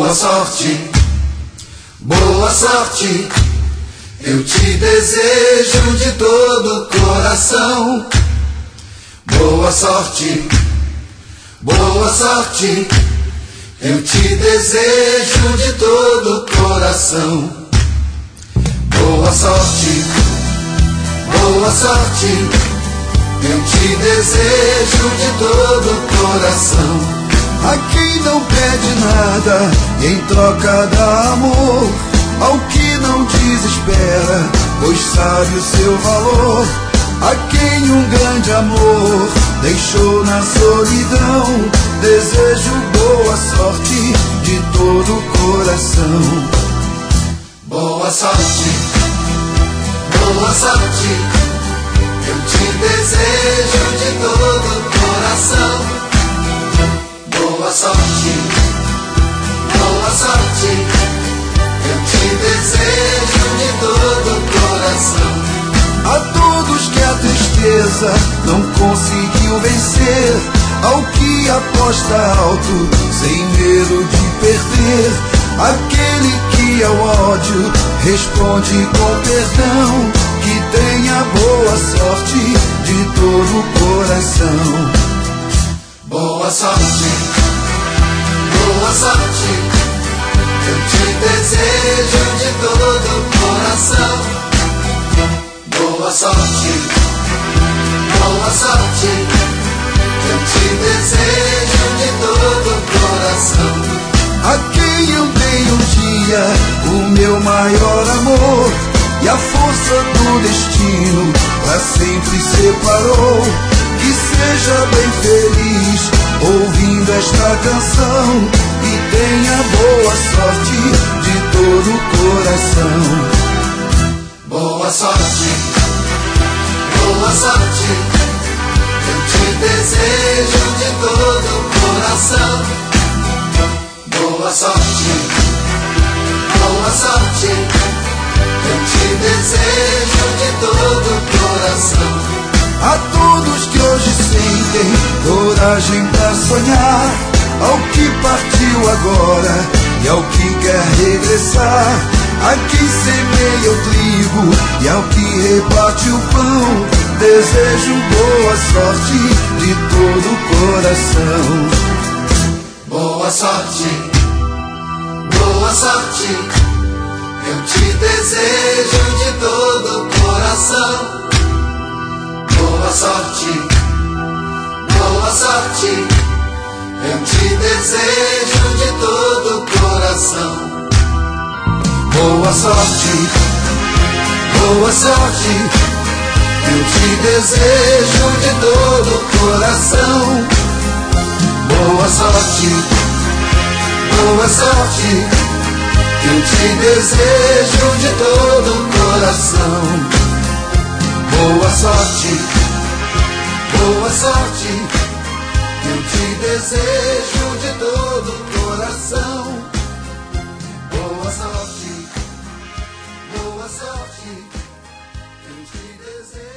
Boa sorte, boa sorte, eu te desejo de todo o coração. Boa sorte, boa sorte, eu te desejo de todo o coração. Boa sorte, boa sorte, eu te desejo de todo o coração. A quem não pede nada e em troca dá amor, ao que não desespera, pois sabe o seu valor. A quem um grande amor deixou na solidão, desejo boa sorte de todo o coração. Boa sorte, boa sorte, eu te desejo de todo o coração. Boa sorte, boa sorte, eu te desejo de todo o coração. A todos que a tristeza não conseguiu vencer, ao que aposta alto, sem medo de perder, aquele que ao ódio responde com perdão, que tenha boa sorte de todo o coração. Boa sorte, boa sorte, eu te desejo de todo o coração. Boa sorte, boa sorte, eu te desejo de todo o coração. A quem eu dei um dia o meu maior amor, e a força do destino pra sempre separou, que seja bem feliz ouvindo esta canção e tenha boa sorte de todo o coração. Boa sorte, boa sorte, eu te desejo de todo o coração. Boa sorte, boa sorte, eu te desejo de todo o coração. A todos que hoje sentem coragem pra sonhar, ao que partiu agora e ao que quer regressar, a quem semeia o trigo e ao que reparte o pão, desejo boa sorte de todo o coração. Boa sorte, boa sorte, eu te desejo de todo o coração. Boa sorte, boa sorte, eu te desejo de todo o coração. Boa sorte, boa sorte, eu te desejo de todo o coração. Boa sorte, boa sorte, eu te desejo de todo o coração. Boa sorte, boa sorte, eu te desejo de todo o coração. Boa sorte, boa sorte, eu te desejo.